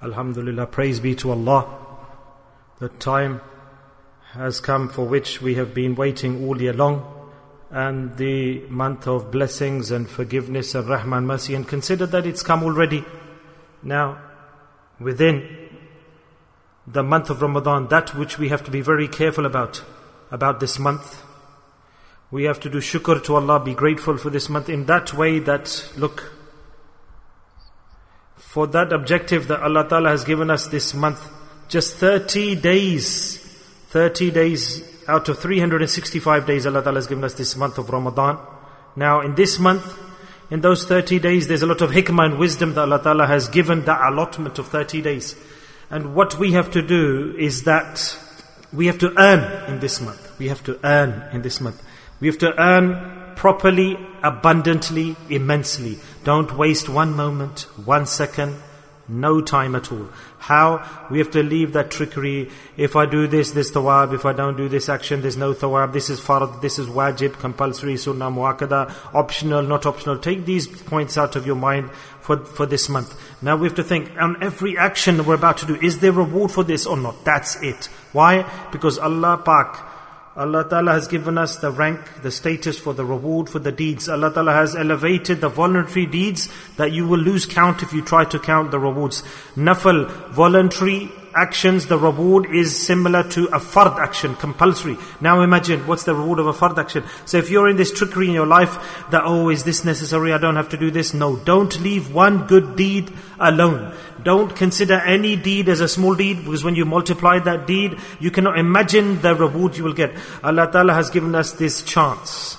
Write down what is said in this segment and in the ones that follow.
Alhamdulillah, praise be to Allah. The time has come for which we have been waiting all year long, and the month of blessings and forgiveness and rahman, mercy, and consider that it's come already. Now, within the month of Ramadan, that which we have to be very careful about this month, we have to do shukr to Allah, be grateful for this month in that way that, look, for that objective that Allah Ta'ala has given us this month, just 30 days out of 365 days Allah Ta'ala has given us this month of Ramadan. Now in this month, in those 30 days, there's a lot of hikmah and wisdom that Allah Ta'ala has given, that allotment of 30 days. And what we have to do is that we have to earn in this month. We have to earn in this month. We have to earn properly, abundantly, immensely. Don't waste one moment, 1 second, no time at all. How? We have to leave that trickery. If I do this, there's thawab. If I don't do this action, there's no thawab. This is fard, this is wajib, compulsory, sunnah, muakkada, optional, not optional. Take these points out of your mind for this month. Now we have to think, on every action we're about to do, is there reward for this or not? That's it. Why? Because Allah Ta'ala has given us the rank, the status for the reward for the deeds. Allah Ta'ala has elevated the voluntary deeds that you will lose count if you try to count the rewards. Nafal, voluntary actions, the reward is similar to a fard action, compulsory. Now imagine, what's the reward of a fard action? So if you're in this trickery in your life, that, is this necessary? I don't have to do this. No, don't leave one good deed alone. Don't consider any deed as a small deed, because when you multiply that deed, you cannot imagine the reward you will get. Allah Ta'ala has given us this chance.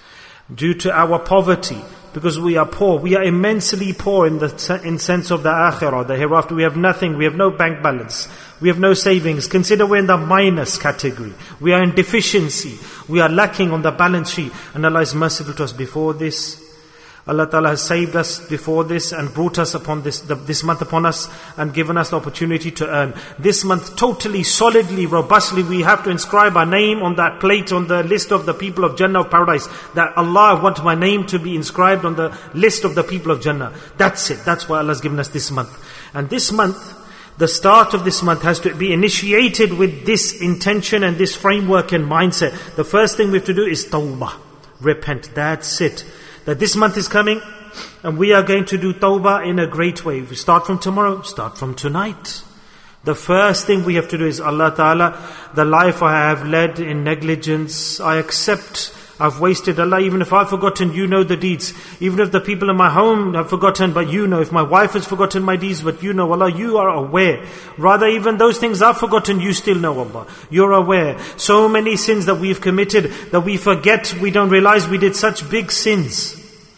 Due to our poverty, because we are poor, we are immensely poor in sense of the akhirah, the hereafter. We have nothing, we have no bank balance, we have no savings. Consider we're in the minus category. We are in deficiency, we are lacking on the balance sheet. And Allah is merciful to us before this. Allah Ta'ala has saved us before this and brought us upon this month upon us and given us the opportunity to earn. This month totally, solidly, robustly, we have to inscribe our name on that plate on the list of the people of Jannah of paradise. That Allah, I want my name to be inscribed on the list of the people of Jannah. That's it. That's why Allah has given us this month. And this month, the start of this month has to be initiated with this intention and this framework and mindset. The first thing we have to do is tawbah. Repent. That's it. That this month is coming and we are going to do tawbah in a great way. If we start from tomorrow, start from tonight. The first thing we have to do is, Allah Ta'ala, the life I have led in negligence, I accept. I've wasted. Allah, even if I've forgotten, you know the deeds. Even if the people in my home have forgotten, but you know. If my wife has forgotten my deeds, but you know. Allah, you are aware. Rather, even those things I've forgotten, you still know, Allah. You're aware. So many sins that we've committed, that we forget, we don't realize we did such big sins.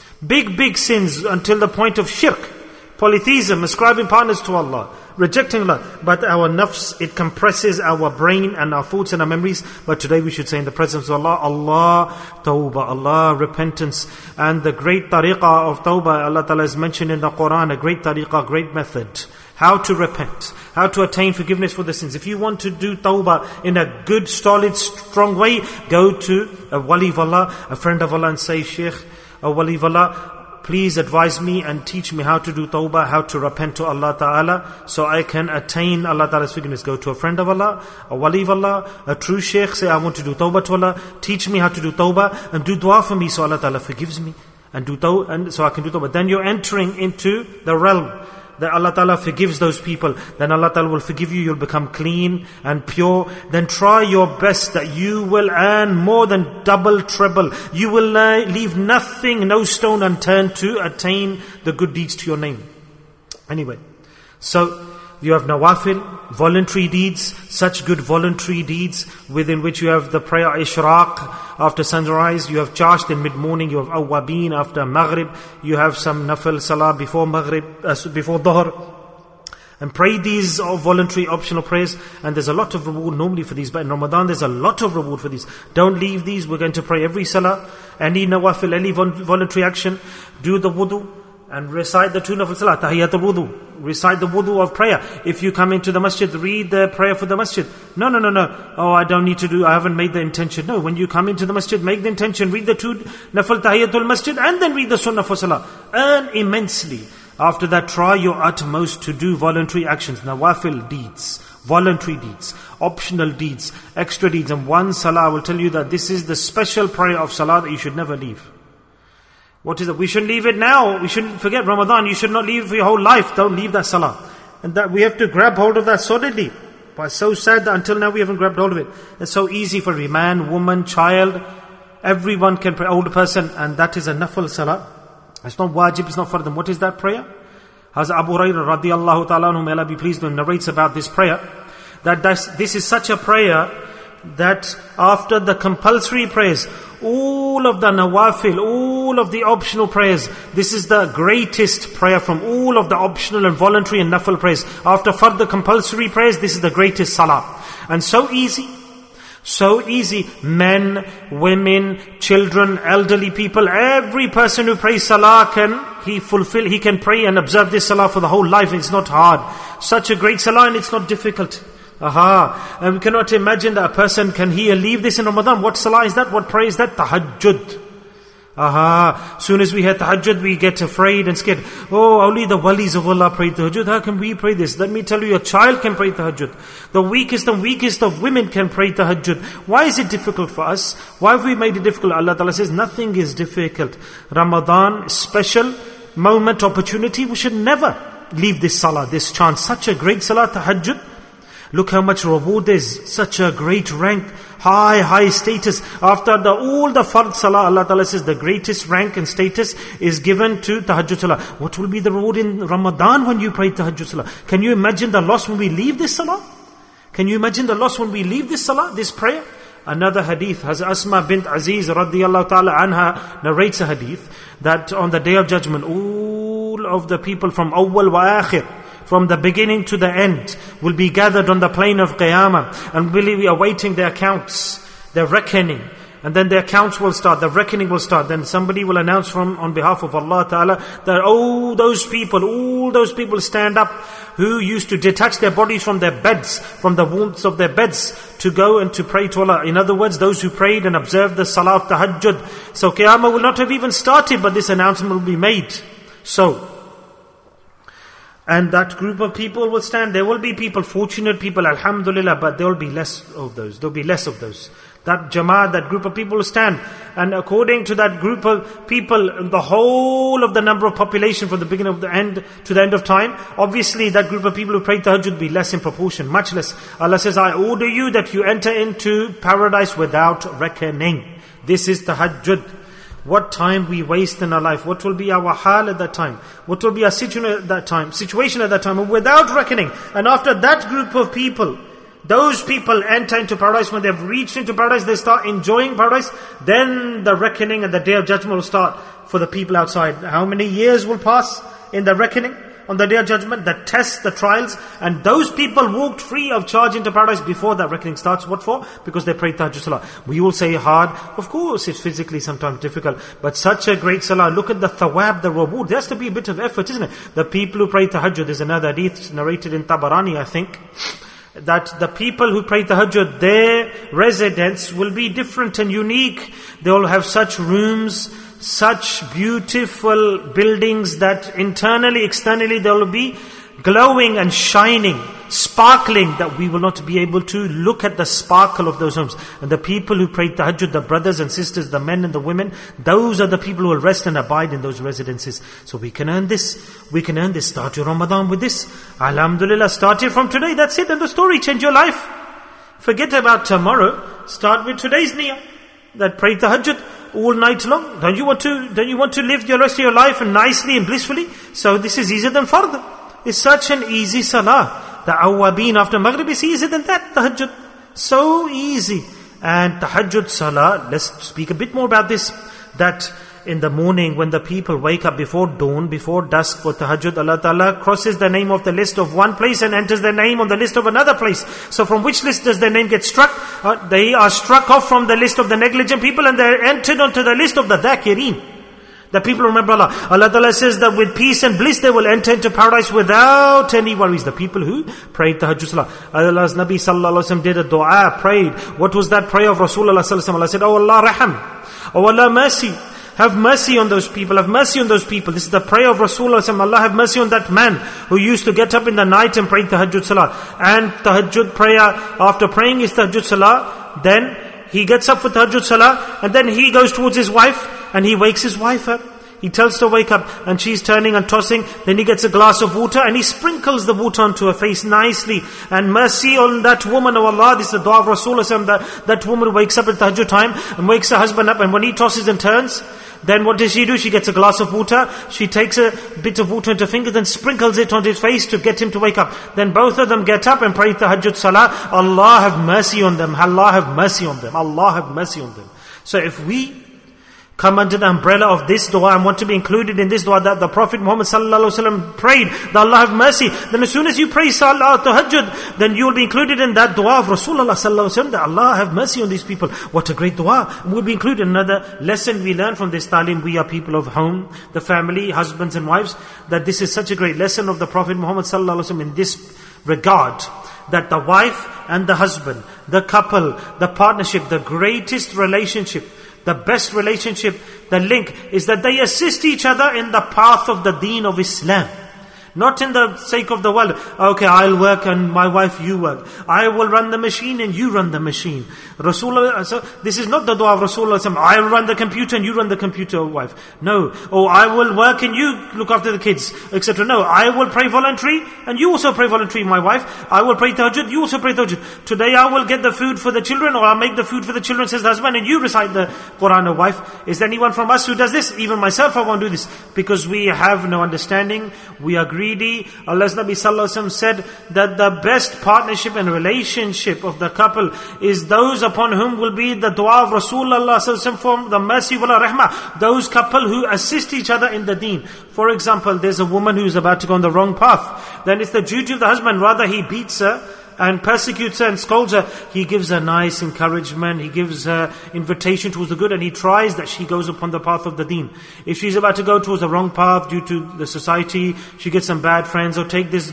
Big sins until the point of shirk. Polytheism, ascribing partners to Allah, rejecting Allah. But our nafs, it compresses our brain and our thoughts and our memories. But today we should say in the presence of Allah, Allah tawbah, Allah repentance. And the great tariqah of tawbah, Allah Ta'ala has mentioned in the Quran, a great tariqah, great method. How to repent, how to attain forgiveness for the sins. If you want to do tawbah in a good, solid, strong way, go to a wali of Allah, a friend of Allah, and say, Shaykh, a wali of Allah, please advise me and teach me how to do tawbah, how to repent to Allah Ta'ala, so I can attain Allah Ta'ala's forgiveness. Go to a friend of Allah, a wali of Allah, a true shaykh, say, I want to do tawbah to Allah, teach me how to do tawbah, and do dua for me so Allah Ta'ala forgives me, and do tawbah, and so I can do tawbah. Then you're entering into the realm that Allah Ta'ala forgives those people. Then Allah Ta'ala will forgive you, you'll become clean and pure. Then try your best that you will earn more than double, treble. You will leave nothing, no stone unturned to attain the good deeds to your name. Anyway, so you have nawafil, voluntary deeds, such good voluntary deeds within which you have the prayer ishraq after sunrise, you have charged in mid-morning, you have awwabin after maghrib, you have some nafil salah before maghrib, before dhuhr. And pray these voluntary optional prayers, and there's a lot of reward normally for these, but in Ramadan there's a lot of reward for these. Don't leave these. We're going to pray every salah, any nawafil, any voluntary action. Do the wudu and recite the two nafil salah, tahiyatul wudu. Recite the wudu of prayer. If you come into the masjid, read the prayer for the masjid. No. Oh, I don't need to do, I haven't made the intention. No, when you come into the masjid, make the intention, read the two nafil tahiyatul masjid, and then read the sunnah for salah. Earn immensely. After that, try your utmost to do voluntary actions, nawafil deeds, voluntary deeds, optional deeds, extra deeds. And one salah, I will tell you that this is the special prayer of salah that you should never leave. What is it? We shouldn't leave it now. We shouldn't forget Ramadan. You should not leave it for your whole life. Don't leave that salah. And that we have to grab hold of that solidly. But it's so sad that until now we haven't grabbed hold of it. It's so easy for every man, woman, child. Everyone can pray, older person. And that is a nafil salah. It's not wajib, it's not fard. What is that prayer? Hazrat Abu Hurairah radiyallahu ta'ala anhu, may Allah be pleased with him, narrates about this prayer. That this is such a prayer that after the compulsory prayers, all of the nawafil, all of the optional prayers, this is the greatest prayer from all of the optional and voluntary and nafil prayers. After fard, the compulsory prayers, this is the greatest salah. And so easy. So easy. Men, women, children, elderly people, every person who prays salah he can pray and observe this salah for the whole life. It's not hard. Such a great salah and it's not difficult. And we cannot imagine that a person can leave this in Ramadan. What salah is that? What prayer is that? Tahajjud. Soon as we hear tahajjud, we get afraid and scared. Oh, only the walis of Allah pray tahajjud. How can we pray this? Let me tell you, a child can pray tahajjud. The weakest of women can pray tahajjud. Why is it difficult for us? Why have we made it difficult? Allah Ta'ala says, nothing is difficult. Ramadan, special moment, opportunity. We should never leave this salah, this chance. Such a great salah, tahajjud. Look how much reward there is. Such a great rank. High status. After all the fard salah, Allah Ta'ala says the greatest rank and status is given to tahajjud salah. What will be the reward in Ramadan when you pray tahajjud salah? Can you imagine the loss when we leave this salah? Can you imagine the loss when we leave this salah, this prayer? Another hadith, Hazrat Asma bint Aziz radiyallahu ta'ala anha narrates a hadith that on the Day of Judgment, all of the people from awwal wa akhir, from the beginning to the end, will be gathered on the plain of Qiyamah and will be awaiting their accounts, their reckoning. And then their accounts will start, the reckoning will start. Then somebody will announce on behalf of Allah Ta'ala that all those people stand up who used to detach their bodies from their beds, from the warmth of their beds, to go and to pray to Allah. In other words, those who prayed and observed the salah of tahajjud. So Qiyamah will not have even started, but this announcement will be made. And that group of people will stand. There will be people, fortunate people, alhamdulillah, but there will be less of those. There will be less of those. That jama'ah, that group of people will stand. And according to that group of people, the whole of the number of population from the beginning of the end to the end of time, obviously that group of people who pray tahajjud will be less in proportion, much less. Allah says, I order you that you enter into paradise without reckoning. This is tahajjud. What time we waste in our life. What will be our hal at that time. What will be our situation at that time without reckoning. And after that group of people, those people enter into paradise. When they've reached into paradise, they start enjoying paradise. Then the reckoning and the Day of Judgment will start for the people outside. How many years will pass in the reckoning? On the Day of Judgment, the tests, the trials, and those people walked free of charge into paradise before that reckoning starts. What for? Because they prayed tahajjud salah. We will say hard. Of course, it's physically sometimes difficult, but such a great salah. Look at the thawab, the reward. There has to be a bit of effort, isn't it? The people who pray tahajjud, there's another hadith narrated in Tabarani, I think, that the people who pray tahajjud, their residence will be different and unique. They will have such rooms, such beautiful buildings that internally, externally, they will be glowing and shining, sparkling, that we will not be able to look at the sparkle of those homes. And the people who pray tahajjud, the brothers and sisters, the men and the women, those are the people who will rest and abide in those residences. So we can earn this. We can earn this. Start your Ramadan with this. Alhamdulillah, start it from today. That's it. And the story, change your life. Forget about tomorrow. Start with today's niyyah. That pray tahajjud all night long. Don't you want to live the rest of your life and nicely and blissfully? So this is easier than fard. It's such an easy salah. The awwabin after Maghrib is easier than that, tahajjud. So easy. And tahajjud salah, let's speak a bit more about this. That in the morning when the people wake up before dawn, before dusk for tahajjud, Allah Ta'ala crosses the name of the list of one place and enters their name on the list of another place. So from which list does their name get struck? They are struck off from the list of the negligent people and they're entered onto the list of the dhakirin. The people remember Allah. Allah Ta'ala says that with peace and bliss they will enter into paradise without any worries. The people who prayed tahajjud salah. Allah's Nabi Sallallahu Alaihi Wasallam did a dua, prayed. What was that prayer of Rasulullah Sallallahu Alaihi Wasallam? Allah said, Oh Allah Raham, Oh Allah mercy. have mercy on those people, have mercy on those people. This is the prayer of Rasulullah. Allah have mercy on that man who used to get up in the night and pray tahajjud salah. And tahajjud prayer, after praying his tahajjud salah, then he gets up for tahajjud salah, and then he goes towards his wife, and he wakes his wife up. He tells her to wake up, and she's turning and tossing. Then he gets a glass of water and he sprinkles the water onto her face nicely. And mercy on that woman, oh Allah, this is the dua of Rasulullah, that woman wakes up at tahajjud time and wakes her husband up, and when he tosses and turns, then what does she do? She gets a glass of water, she takes a bit of water into her fingers and sprinkles it on his face to get him to wake up. Then both of them get up and pray tahajjud salah. Allah have mercy on them, Allah have mercy on them, Allah have mercy on them. So if we come under the umbrella of this dua and want to be included in this dua that the Prophet Muhammad sallallahu alaihi wasallam prayed, that Allah have mercy, then as soon as you pray salah tahajjud, then you will be included in that dua of Rasulullah sallallahu alaihi wasallam, that Allah have mercy on these people. What a great dua. We'll be included. Another lesson we learn from this talim, we are people of home, the family, husbands and wives, that this is such a great lesson of the Prophet Muhammad sallallahu alaihi wasallam in this regard, that the wife and the husband, the couple, the partnership, the greatest relationship, the best relationship, the link, is that they assist each other in the path of the deen of Islam. Not in the sake of the world. Okay, I'll work and my wife, you work. I will run the machine and you run the machine. Rasulullah, so this is not the dua of Rasulullah. I will run the computer and you run the computer, wife. No. Oh, I will work and you look after the kids, etc. No, I will pray voluntary and you also pray voluntary, my wife. I will pray tahajjud, you also pray tahajjud. Today I will get the food for the children, or I'll make the food for the children, says the husband, and you recite the Quran, or wife. Is there anyone from us who does this? Even myself, I won't do this. Because we have no understanding. We are greedy. Allah's Nabi sallallahu alaihi wasallam said that the best partnership and relationship of the couple is those upon whom will be the dua of Rasulullah sallallahu alaihi wasallam for the mercy of Allah, rahmah. Those couple who assist each other in the deen. For example, there's a woman who's about to go on the wrong path. Then it's the duty of the husband, rather he beats her and persecutes her and scolds her, he gives her nice encouragement, he gives her invitation towards the good, and he tries that she goes upon the path of the deen. If she's about to go towards the wrong path due to the society, she gets some bad friends, or take this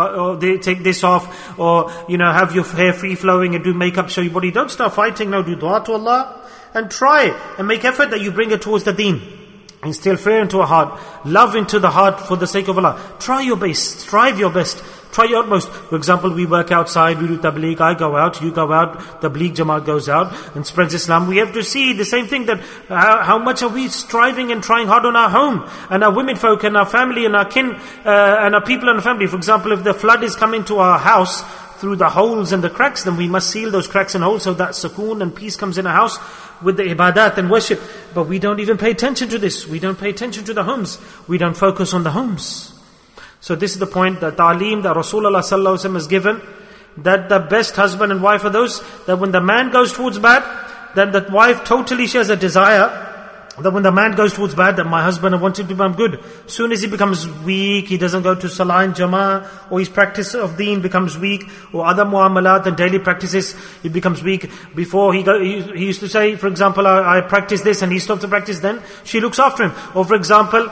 off, or have your hair free flowing and do makeup, show your body. Don't start fighting now. Do dua to Allah and try and make effort that you bring her towards the deen. Instill fear into her heart, love into the heart for the sake of Allah. Try your best, strive your best. Try your utmost. For example, we work outside, we do tabligh, I go out, you go out, tabligh Jamaat goes out and spreads Islam. We have to see the same thing, that how much are we striving and trying hard on our home and our women folk and our family and our kin and our people and our family. For example, if the flood is coming to our house through the holes and the cracks, then we must seal those cracks and holes so that sukoon and peace comes in our house with the ibadat and worship. But we don't even pay attention to this. We don't pay attention to the homes. We don't focus on the homes. So this is the point, the ta'aleem that Rasulullah sallallahu alaihi wasallam has given, that the best husband and wife are those that when the man goes towards bad, then the wife totally shares a desire that when the man goes towards bad, that my husband, I want him to become good. Soon as he becomes weak, he doesn't go to salah and jama'ah, or his practice of deen becomes weak, or other muamalat and daily practices, he becomes weak. Before he used to say, for example, I practice this, and he stops to practice, then she looks after him. Or for example,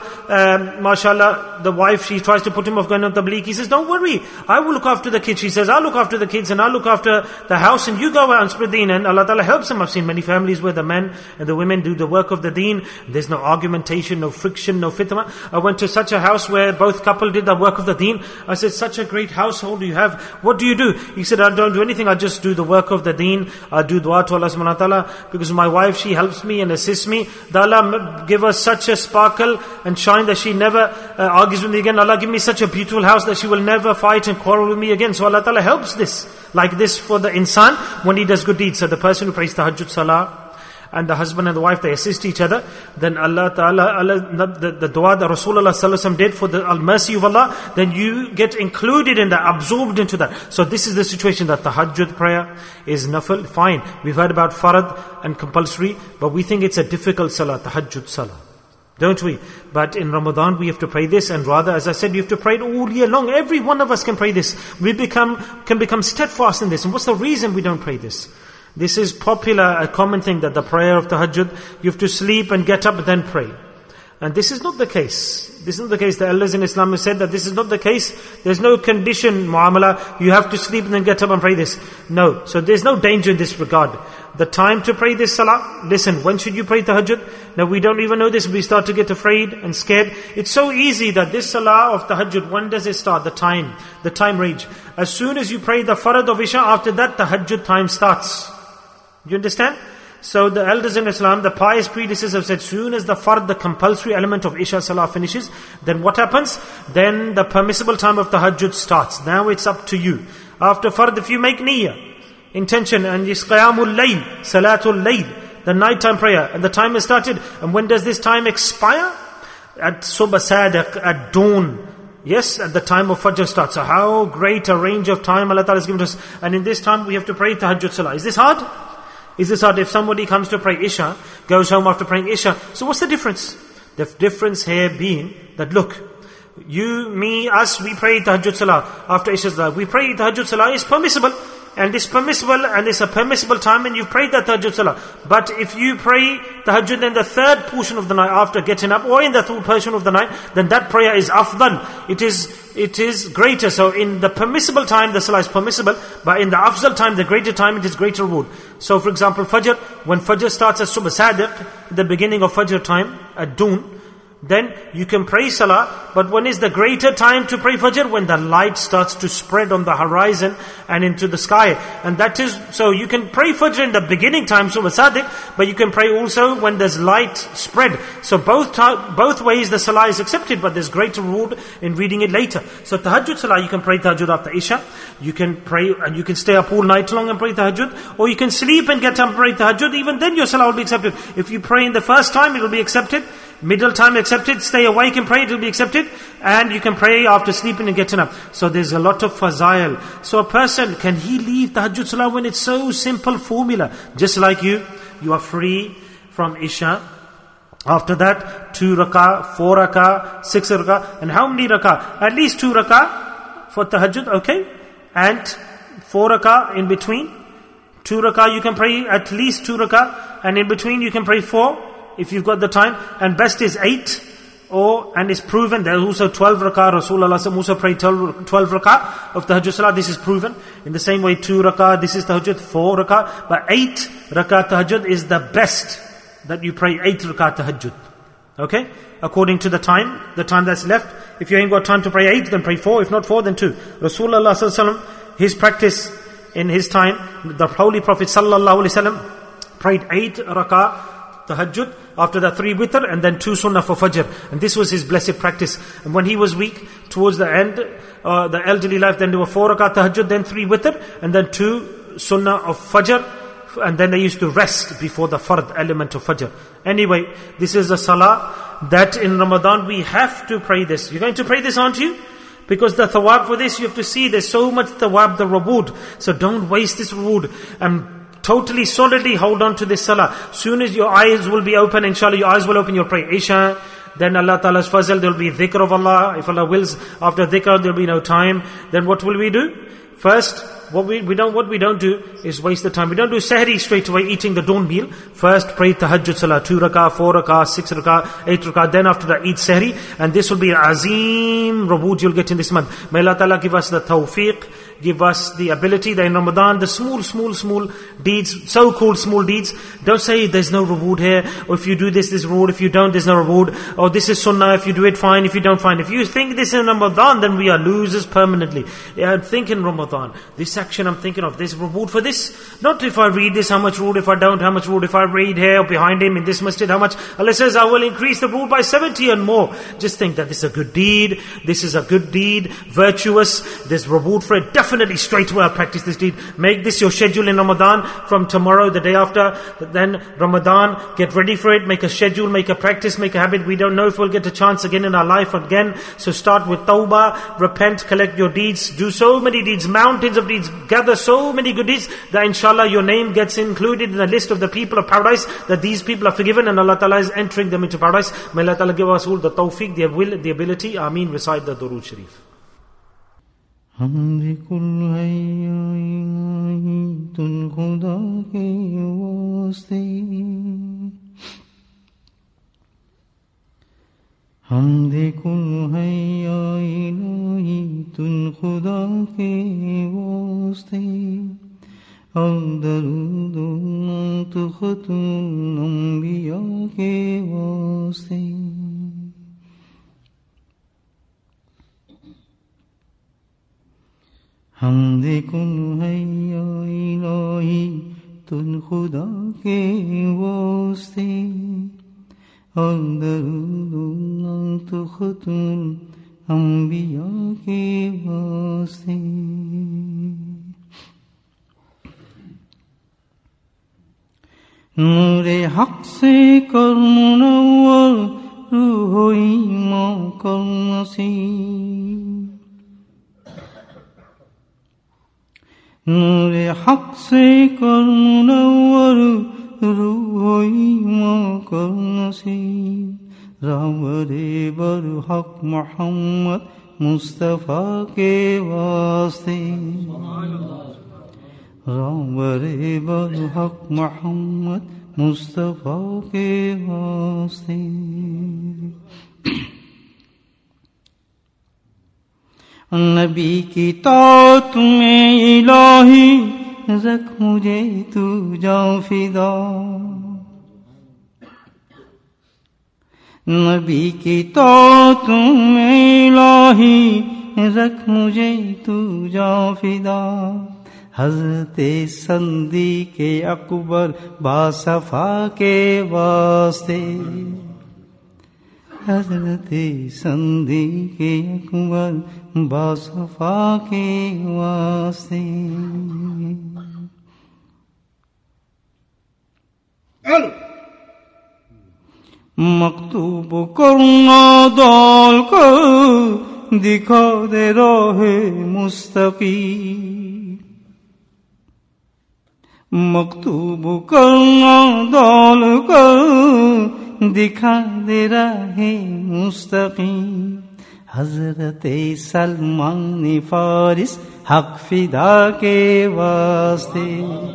mashallah, the wife, she tries to put him off going on tabligh. He says, don't worry, I will look after the kids. She says, I'll look after the kids and I'll look after the house, and you go out and spread deen. And Allah Ta'ala helps him. I've seen many families where the men and the women do the work of the deen. There's no argumentation, no friction, no fitna. I went to such a house where both couple did the work of the deen. I said, such a great household you have. What do you do? He said, I don't do anything. I just do the work of the deen. I do dua to Allah subhanahu wa ta'ala, because my wife, she helps me and assists me. That Allah give us such a sparkle and shine that she never argues with me again. Allah give me such a beautiful house that she will never fight and quarrel with me again. So Allah Ta'ala helps this, like this for the insan when he does good deeds. So the person who prays tahajjud salah, and the husband and the wife, they assist each other, then Allah Ta'ala, the dua that Rasulullah Sallallahu Alaihi Wasallam did for the mercy of Allah, then you get included in that, absorbed into that. So this is the situation, that tahajjud prayer is nafil, fine. We've heard about farad and compulsory, but we think it's a difficult salah, tahajjud salah. Don't we? But in Ramadan we have to pray this, and rather, as I said, you have to pray it all year long. Every one of us can pray this. We can become steadfast in this. And what's the reason we don't pray this? This is popular, a common thing, that the prayer of tahajjud, you have to sleep and get up and then pray. And this is not the case. This is not the case. The elders in Islam have said that this is not the case. There's no condition, muamala, you have to sleep and then get up and pray this. No. So there's no danger in this regard. the time to pray this salah. Listen, when should you pray tahajjud? Now we don't even know this, we start to get afraid and scared. It's so easy that this salah of tahajjud, when does it start? The time range. As soon as you pray the farad of Isha, after that tahajjud time starts. Do you understand? So the elders in Islam, the pious predecessors have said, soon as the fard, the compulsory element of Isha Salah finishes, then what happens? Then the permissible time of tahajjud starts. Now it's up to you. After fard, if you make niyyah, intention, and is qiyamul layl, salatul layl, the nighttime prayer, and the time has started. And when does this time expire? At subh sadiq, at dawn. Yes, at the time of Fajr starts. So how great a range of time Allah Ta'ala has given us. And in this time we have to pray tahajjud salah. Is this hard? Is this hard? If somebody comes to pray Isha, goes home after praying Isha, so what's the difference? The difference here being that look, you, me, us, we pray tahajjud salah after Isha salah. We pray tahajjud salah is permissible. And it's permissible, and it's a permissible time, and you've prayed that tahajjud salah. But if you pray tahajjud in the third portion of the night after getting up, or in the third portion of the night, then that prayer is afdal. It is greater. So in the permissible time, the salah is permissible, but in the afdal time, the greater time, it is greater reward. So for example, Fajr, when Fajr starts at subh sadiq, the beginning of Fajr time, at dawn, then you can pray salah, but when is the greater time to pray Fajr? When the light starts to spread on the horizon and into the sky. And that is, so you can pray Fajr in the beginning time, subh sadiq, but you can pray also when there's light spread. So both ways the salah is accepted, but there's greater reward in reading it later. So tahajjud salah, you can pray tahajjud after Isha, you can pray and you can stay up all night long and pray tahajjud, or you can sleep and get up and pray tahajjud, even then your salah will be accepted. If you pray in the first time, it will be accepted. Middle time accepted, stay awake and pray, it will be accepted. And you can pray after sleeping and getting up. So there's a lot of fazail. So a person, can he leave tahajjud salah when it's so simple formula? Just like you are free from Isha. After that, 2 rakah, 4 rakah, 6 rakah. And how many rakah? At least 2 rakah for tahajjud, okay? And 4 rakah in between. 2 rakah you can pray at least 2 rakah. And in between you can pray 4. If you've got the time, and best is 8, and it's proven. There's also 12 rakah. Rasulullah also prayed 12 rakah of tahajjud salah. This is proven. In the same way, 2 rakah, this is tahajjud, 4 rakah. But 8 rakah tahajjud is the best that you pray 8 rakah tahajjud. Okay? According to the time that's left. If you ain't got time to pray 8, then pray 4. If not 4, then 2. Rasulullah sallallahu alaihi wasallam, his practice in his time, the Holy Prophet sallallahu alaihi wasallam prayed 8 rakah tahajjud, after that 3 witr, and then 2 sunnah for fajr. And this was his blessed practice. And when he was weak, towards the end, the elderly life, then there were 4 rakat tahajjud, then 3 witr, and then 2 sunnah of fajr. And then they used to rest before the fard element of fajr. Anyway, this is a salah that in Ramadan we have to pray this. You're going to pray this, aren't you? Because the thawab for this, you have to see, there's so much thawab, the reward. So don't waste this reward. And totally, solidly hold on to this salah. Soon as your eyes will be open, inshallah, your eyes will open, you'll pray Isha. Then Allah Ta'ala's fazl, there will be dhikr of Allah. If Allah wills, after dhikr, there will be no time. Then what will we do? First, what we don't do is waste the time. We don't do sahri straight away, eating the dawn meal. First, pray tahajjud salah, 2 rakah, 4 rakah, 6 rakah, 8 rakah. Then after that, eat sahri. And this will be azim reward you'll get in this month. May Allah Ta'ala give us the tawfiq, give us the ability that in Ramadan, the small deeds, so-called small deeds, don't say there's no reward here, or if you do this, there's reward, if you don't, there's no reward, or this is sunnah, if you do it, fine, if you don't, fine. If you think this in Ramadan, then we are losers permanently. Yeah, think in Ramadan, this action I'm thinking of, there's reward for this. Not if I read this, how much reward, if I don't, how much reward, if I read here, or behind him, in this masjid, how much. Allah says, I will increase the reward by 70 and more. Just think that this is a good deed, virtuous, there's reward for it. Definitely straight away I'll practice this deed. Make this your schedule in Ramadan, from tomorrow, the day after, then Ramadan, get ready for it, make a schedule, make a practice, make a habit. We don't know if we'll get a chance again in our life again. So start with tawbah, repent, collect your deeds, do so many deeds, mountains of deeds, gather so many good deeds, that inshallah your name gets included in the list of the people of paradise, that these people are forgiven and Allah Ta'ala is entering them into paradise. May Allah Ta'ala give us all the tawfiq, the will, the ability. Ameen. Recite the Durood Sharif. हमदे कुल है तुन खुदा के वास्ते हमदे कुल है तुन खुदा के वास्ते اور درود نعت ختم الانبیاء کے واسطے. حمد کن ہے یا الہی تن خدا کے واسطے، اور درود نعت ختم الانبیاء کے واسطے. نور حق سے کر منور روح و ایمان کر نصیب. نور حق سے کر منور روح و ایمان کر نصیب. راور بر حق محمد مصطفیٰ کے واسطے. راور بر حق محمد مصطفیٰ کے واسطے. نبی کی طاعت میں الہی رکھ مجھے تو جاں فدا. نبی کی طاعت میں الہی رکھ مجھے تو جاں فدا. حضرت صدیق اکبر باصفا کے واسطے. حضرت صدیق اکبر باصفا کے واسطے. مکتوب کرنا ڈال کر دکھا دے راہ مستقیم. مکتوب کرنا ڈال کر دکھا دے راہ مستقیم. حضرت سلمان فارس حق فدا کے واسطے.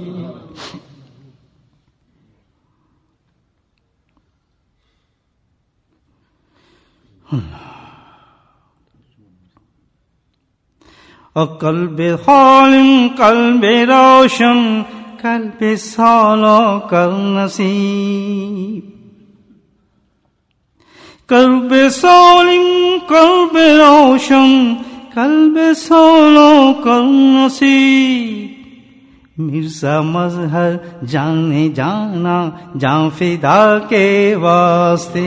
اور قلب خالم قلب روشن قلب سالہ کر نصیب. قلب سالم قلب روشن قلب سالہ کر نصیب. مرزا مظہر جانے جانا جاں فدا کے واسطے.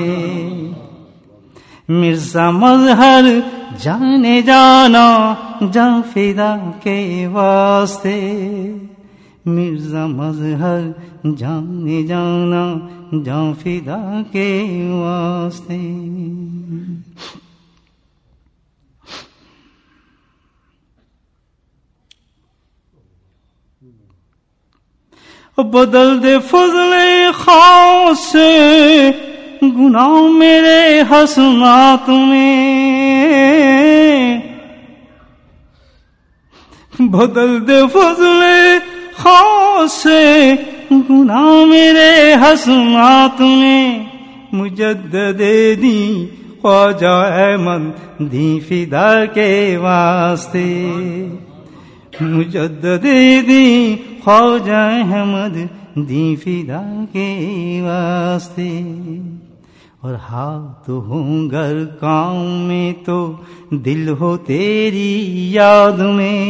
مرزا مظہر جانے جانا جاں فدا کے واسطے. مرزا مظہر جانے جانا جاں فدا کے واسطے. بدل دے فضل خاص سے گناہ میرے حسنات میں. بدل دے فضل خاص سے گناہ میرے حسنات میں. مجدد دی خواجہ احمد دی فدا کے واسطے. مجدد دی خواجہ احمد دی فدا کے واسطے. اور ہاتھ ہوں گر کام میں تو دل ہو تیری یاد میں.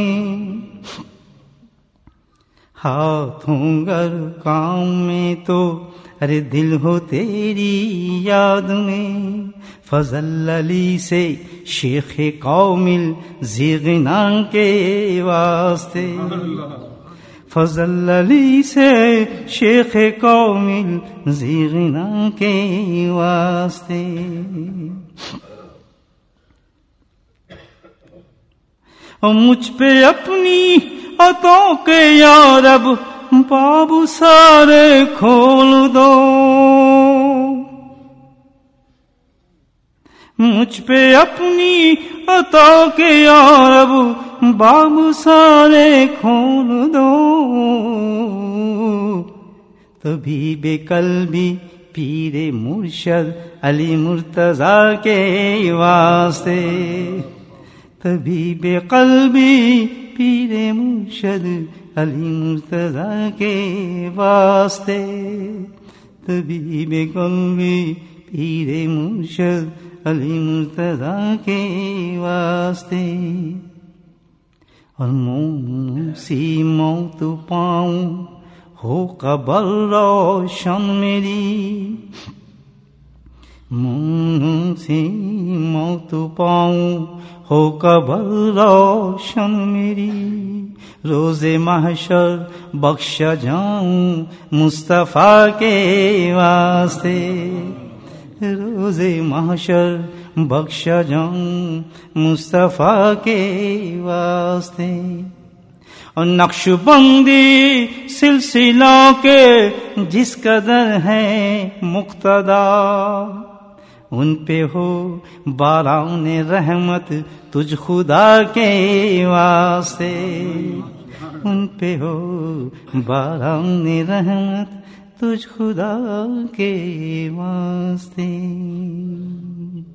ہاتھ ہوں گر کام میں تو ارے دل ہو تیری یاد میں. فضل علی سے شیخ قومل زیغنا کے واسطے. فضل علی سے شیخ قومل زیغنا کے واسطے. اور مجھ پہ اپنی عطا کے یا رب باب سارے کھول دو. مجھ پہ اپنی عطا کے یا رب باب سارے کھول دو. طبیب قلبی پیر مرشد علی مرتضیٰ کے واسطے. طبیب قلبی پیر مرشد علی مرتضی کے واسطے، طبیب قلبی پیر مرشد علی مرتضی کے واسطے، اور مومنوں سی موت پاؤں ہو قبر روشن میری، مومنوں سی موت پاؤں ہو قبر روشن میری، روز محشر بخشا جاؤں مصطفیٰ کے واسطے، روز محشر بخشا جاؤں مصطفیٰ کے واسطے، اور نقش بندی سلسلہ کے جس قدر ہے مقتدا، ان پہ ہو باران رحمت تجھ خدا کے واسطے، ان پہ ہو باران رحمت تجھ خدا کے واسطے۔